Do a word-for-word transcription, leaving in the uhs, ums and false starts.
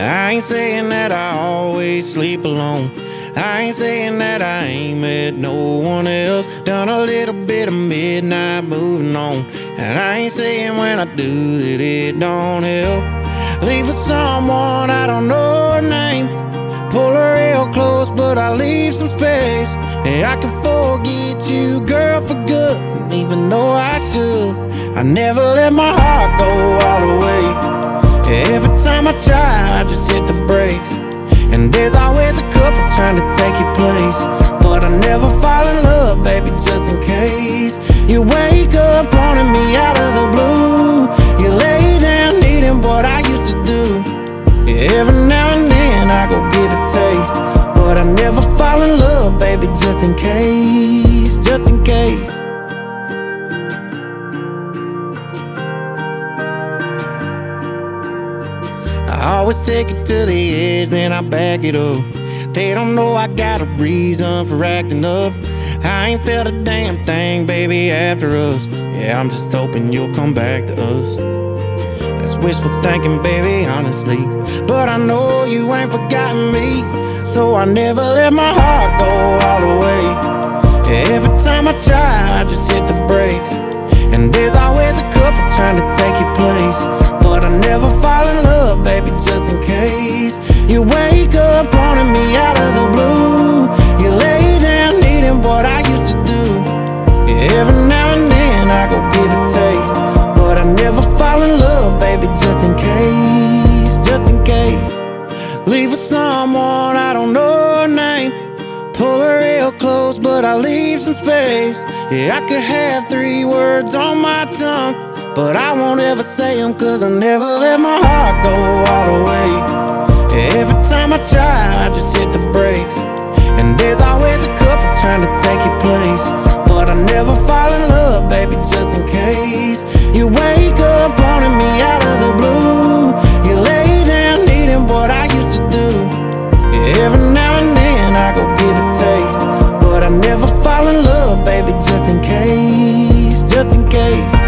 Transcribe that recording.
I ain't saying that I always sleep alone. I ain't saying that I ain't met no one else. Done a little bit of midnight moving on, and I ain't saying when I do that it don't help. Leave for someone I don't know her name. Pull her real close, but I leave some space. And I can forget you, girl, for good. And even though I should, I never let my heart go all the way. Every time I try, I just hit the brakes. And there's always a couple trying to take your place. But I never fall in love, baby, just in case. You wake up wanting me out of the blue. You lay down needing what I used to do. Every now and then I go get a taste, but I never fall in love, baby, just in case. Just in case. I always take it to the edge, then I back it up. They don't know I got a reason for acting up. I ain't felt a damn thing, baby, after us. Yeah, I'm just hoping you'll come back to us. That's wishful thinking, baby, honestly. But I know you ain't forgotten me, so I never let my heart go all the way. Every time I try, I just hit the brakes. And there's always a couple trying to take your place. But I never fall in love, baby, just in case. You wake up wanting me out of the blue. You lay down needing what I used to do. Every now and then I go get a taste, but I never fall in love, baby, just in case. Just in case. Leave for someone I don't know her name. Pull her real close, but I leave some space. Yeah, I could have three words on my tongue, but I won't ever say them, cause I never let my heart go all the way. Every time I try, I just hit the brakes. And there's always a couple trying to take your place. But I never fall in love, baby, just in case. You wake up wanting me out of the blue. You lay down needing what I used to do. Every now and then I go get a taste, but I never fall in love, baby, just in case. Just in case.